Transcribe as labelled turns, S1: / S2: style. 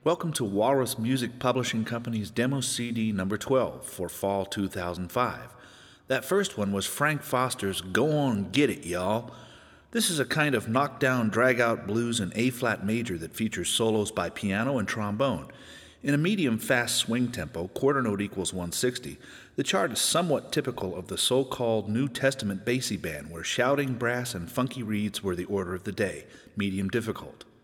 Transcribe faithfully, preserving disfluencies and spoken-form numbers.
S1: Welcome to Walrus Music Publishing Company's Demo C D number twelve for fall two thousand five. That first one was Frank Foster's Go On Get It, Y'all. This is a kind of knockdown, drag-out blues in A-flat major that features solos by piano and trombone. In a medium-fast swing tempo, quarter note equals one sixty, the chart is somewhat typical of the so-called New Testament Basie band, where shouting, brass, and funky reeds were the order of the day, medium difficult.